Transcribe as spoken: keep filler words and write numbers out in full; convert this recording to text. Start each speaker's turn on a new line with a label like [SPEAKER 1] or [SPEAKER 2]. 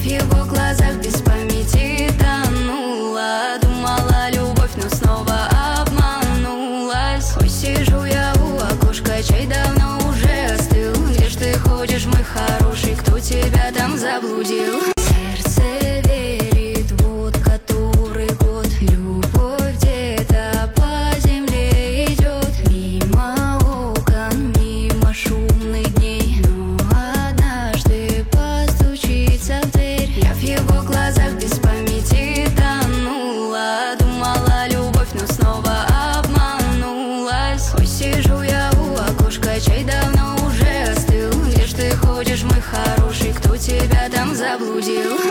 [SPEAKER 1] в его глазах без памяти тонула. Думала любовь, но снова обманулась. Ой, сижу я у окошка, чай давно уже остыл. Где ж ты ходишь, мой хороший, кто тебя там заблудил? Сердце верит, вот который год. Любовь где-то по земле идет. Мимо окон, мимо шумных дней. Но однажды постучится в дверь. Я в его глазах без памяти тонула. Думала любовь, но снова обманулась. Ой, сижу я у окошка, чай давно уже остыл. Где ж ты ходишь, мой хороший, кто тебя там заблудил?